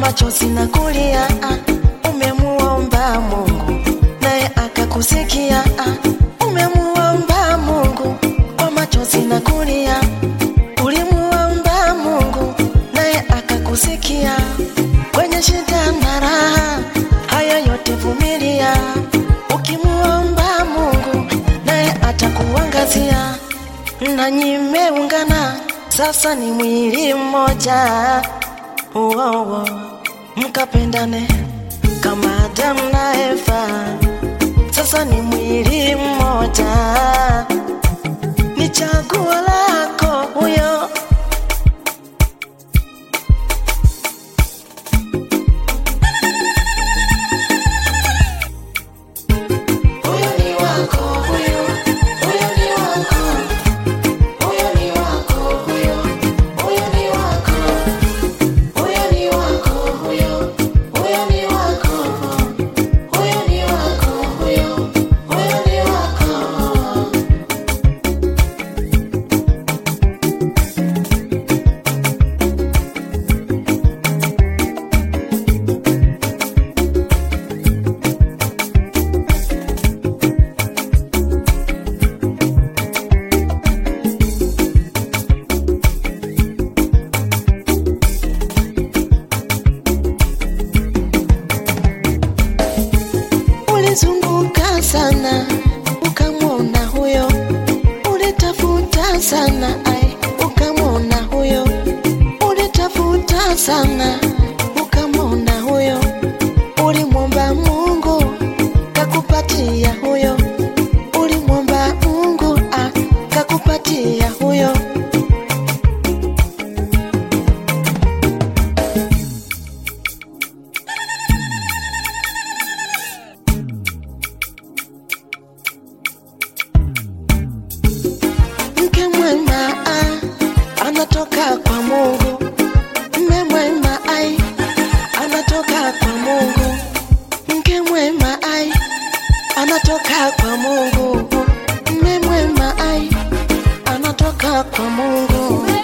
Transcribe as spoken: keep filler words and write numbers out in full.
machozi na kulia, umemuomba Mungu naye akakusikia. Umemuomba Mungu kwa machozi na kulia, ulimuomba Mungu naye akakusikia. Kwenye shida na raha, haya yote vumilia. Ukimuomba Mungu naye atakuangazia. Nanyi mmeungana, sasa ni mwili mmoja. Oh, oh, mkapendane kama Adamu na Eva, sasa ni mwili mmoja. Ni chaguo lako huyo. Huyo ni wako, huyo, huyo ni wako. Huyo ni wako, huyo, huyo ni wako. Huyo ni wako, huyo, huyo ni wako. Huyo ni wako, huyo, huyo ni wako. Ulizunguka sana ukamwona huyo, ulitafuta sana ai ukamwona huyo, ulitafuta sana ukamwona huyo, ulimwomba Mungu kakupatia huyo, ulimwomba Mungu ah, kakupatia huyo. Mke mwema ah, anatoka kwa Mungu. Mme mwema ai, anatoka kwa Mungu. Mke mwema ai, anatoka kwa Mungu. Mme mwema ai, anatoka kwa Mungu.